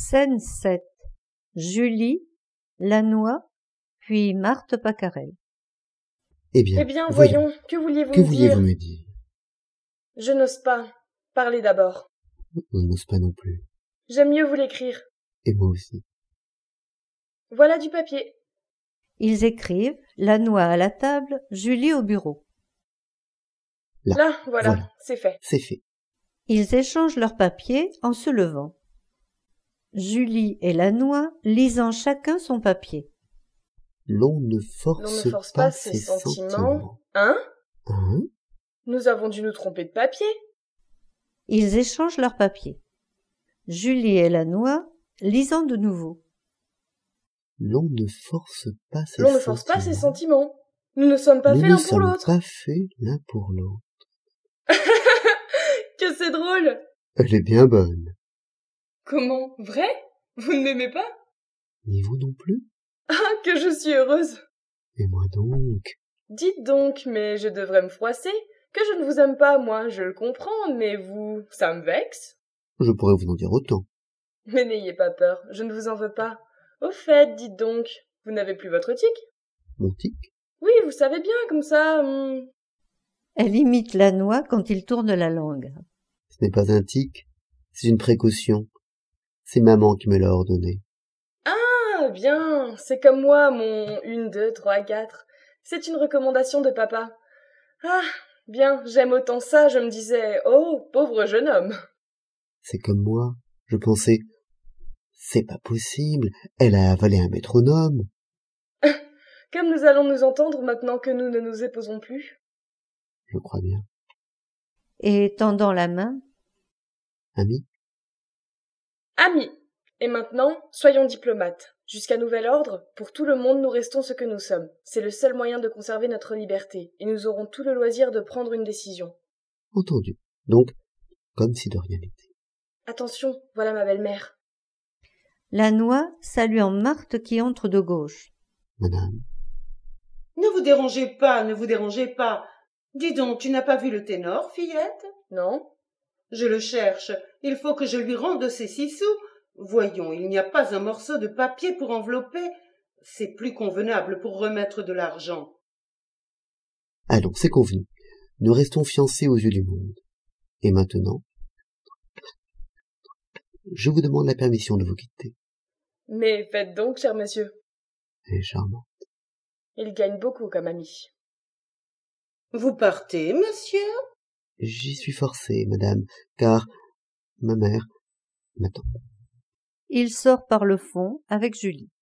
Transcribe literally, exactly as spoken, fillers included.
Scène sept. Julie, Lannoy, puis Marthe Pacarel. Eh bien, Eh bien, voyons, voyons. que vouliez-vous Que me dire vouliez-vous me dire? Je n'ose pas. Parlez d'abord. On n'ose pas non plus. J'aime mieux vous l'écrire. Et moi aussi. Voilà du papier. Ils écrivent, Lannoy à la table, Julie au bureau. Là, Là, voilà, voilà. c'est fait. C'est fait. Ils échangent leurs papiers en se levant. Julie et Lannoy lisant chacun son papier. L'on ne force, L'on ne force pas, pas ses sentiments. sentiments. Hein Hein Nous avons dû nous tromper de papier. Ils échangent leurs papiers. Julie et Lannoy lisant de nouveau. L'on ne force pas ses L'on ne sentiments. force pas ses sentiments. Nous ne sommes pas Nous faits ne l'un pour sommes l'autre. pas faits l'un pour l'autre. Que c'est drôle. Elle est bien bonne. Comment? Vrai? Vous ne m'aimez pas? Ni vous non plus. Ah, que je suis heureuse. Et moi donc. Dites donc, mais je devrais me froisser. Que je ne vous aime pas, moi, je le comprends, mais vous, ça me vexe. Je pourrais vous en dire autant. Mais n'ayez pas peur, je ne vous en veux pas. Au fait, dites donc, vous n'avez plus votre tic? Mon tic? Oui, vous savez bien, comme ça... Hum... Elle imite Lannoy quand il tourne la langue. Ce n'est pas un tic, c'est une précaution. C'est maman qui me l'a ordonné. Ah, bien, c'est comme moi, mon une, deux, trois, quatre. C'est une recommandation de papa. Ah, bien, j'aime autant ça, je me disais, oh, pauvre jeune homme. C'est comme moi, je pensais, c'est pas possible, elle a avalé un métronome. Comme nous allons nous entendre maintenant que nous ne nous éposons plus. Je crois bien. Et tendant la main. Ami? Amis. Et maintenant, soyons diplomates. Jusqu'à nouvel ordre, pour tout le monde, nous restons ce que nous sommes. C'est le seul moyen de conserver notre liberté, et nous aurons tout le loisir de prendre une décision. Entendu. Donc, comme si de rien n'était. Attention, voilà ma belle-mère. Lannoy saluant Marthe qui entre de gauche. Madame. Ne vous dérangez pas, ne vous dérangez pas. Dis donc, tu n'as pas vu le ténor, fillette? Non. Je le cherche. Il faut que je lui rende ses six sous. Voyons, il n'y a pas un morceau de papier pour envelopper. C'est plus convenable pour remettre de l'argent. Allons, c'est convenu. Nous restons fiancés aux yeux du monde. Et maintenant, je vous demande la permission de vous quitter. Mais faites donc, cher monsieur. Elle est charmante. Il gagne beaucoup comme ami. Vous partez, monsieur? J'y suis forcé, madame, car ma mère m'attend. Il sort par le fond avec Julie.